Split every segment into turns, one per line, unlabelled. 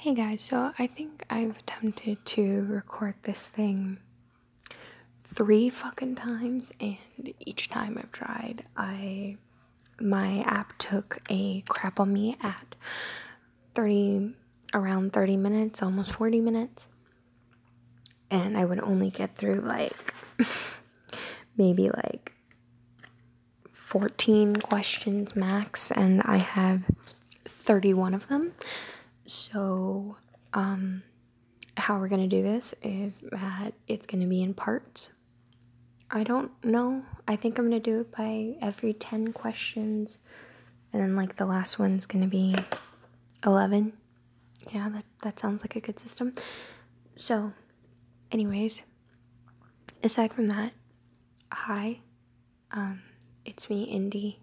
Hey guys, so I think I've attempted to record this thing 3 fucking times, and each time I've tried, my app took a crap on me at around 30 minutes, almost 40 minutes, and I would only get through maybe 14 questions max, and I have 31 of them. So, how we're going to do this is that it's going to be in parts. I don't know. I think I'm going to do it by every 10 questions. And then, the last one's going to be 11. Yeah, that sounds like a good system. So, anyways, aside from that, hi. It's me, Indy.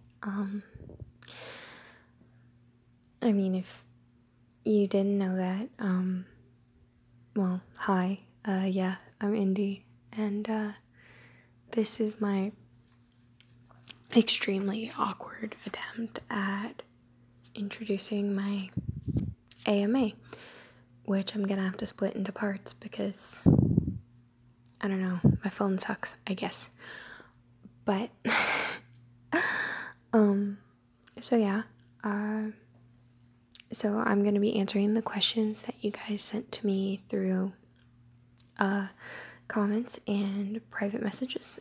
If you didn't know that, well, hi. Yeah, I'm Indy, and this is my extremely awkward attempt at introducing my AMA, which I'm gonna have to split into parts because, I don't know, my phone sucks, I guess. But, so yeah, so I'm gonna be answering the questions that you guys sent to me through, comments and private messages.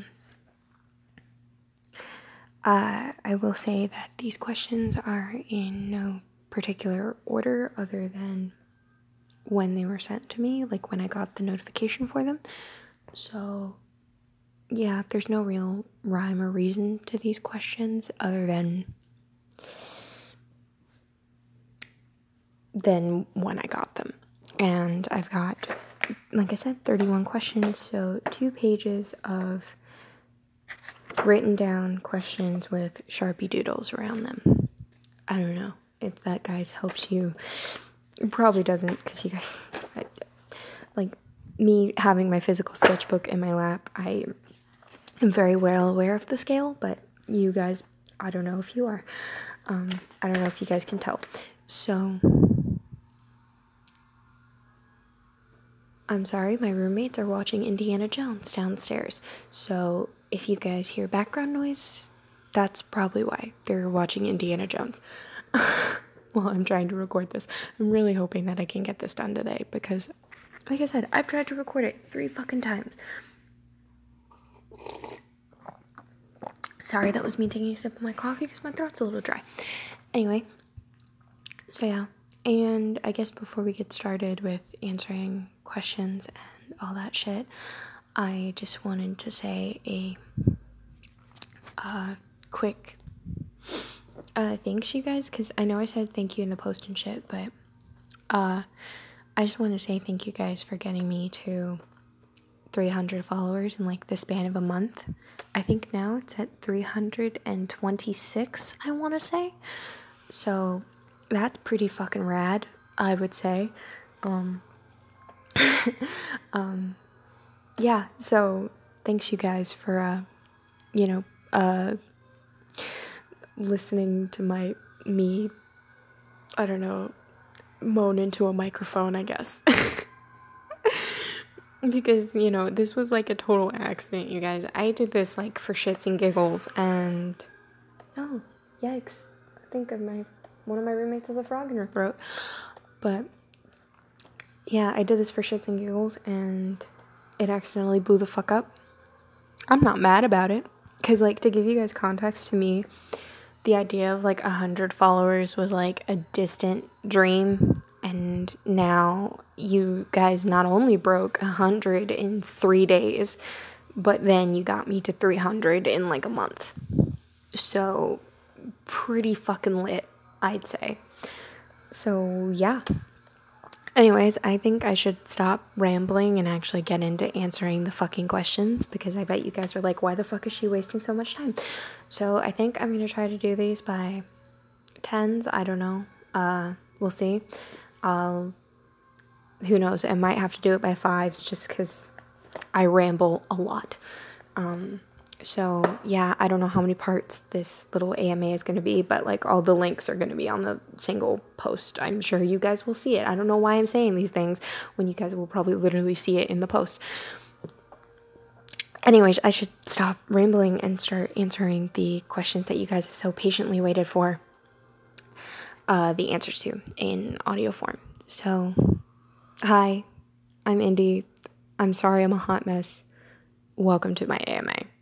I will say that these questions are in no particular order other than when they were sent to me, when I got the notification for them. So, yeah, there's no real rhyme or reason to these questions other than when I got them. And I've got, like I said, 31 questions, so 2 pages of written down questions with Sharpie doodles around them. I don't know if that, guys, helps you. It probably doesn't, because you guys, me having my physical sketchbook in my lap, I am very well aware of the scale, but you guys, I don't know if you are. I don't know if you guys can tell. So, I'm sorry, my roommates are watching Indiana Jones downstairs. So, if you guys hear background noise, that's probably why they're watching Indiana Jones. While I'm trying to record this. I'm really hoping that I can get this done today because, like I said, I've tried to record it 3 fucking times. Sorry, that was me taking a sip of my coffee because my throat's a little dry. Anyway, so yeah. And I guess before we get started with answering questions and all that shit, I just wanted to say a quick thanks, you guys, because I know I said thank you in the post and shit, but I just want to say thank you guys for getting me to 300 followers in the span of a month. I think now it's at 326, I want to say. So that's pretty fucking rad, I would say. Yeah, so thanks you guys for listening to me, I don't know, moan into a microphone, I guess. Because, this was a total accident, you guys. I did this for shits and giggles, and oh, yikes. I think one of my roommates has a frog in her throat. But yeah, I did this for shits and giggles, and it accidentally blew the fuck up. I'm not mad about it, because to give you guys context, to me, the idea of 100 followers was a distant dream. And now you guys not only broke 100 in 3 days, but then you got me to 300 in a month. So pretty fucking lit, I'd say. So yeah. Anyways, I think I should stop rambling and actually get into answering the fucking questions, because I bet you guys are why the fuck is she wasting so much time? So I think I'm going to try to do these by 10s. I don't know. We'll see. Who knows? I might have to do it by 5s just because I ramble a lot. So yeah, I don't know how many parts this little AMA is going to be, but like all the links are going to be on the single post. I'm sure you guys will see it. I don't know why I'm saying these things when you guys will probably literally see it in the post. Anyways, I should stop rambling and start answering the questions that you guys have so patiently waited for the answers to in audio form. So, hi, I'm Indy. I'm sorry I'm a hot mess. Welcome to my AMA.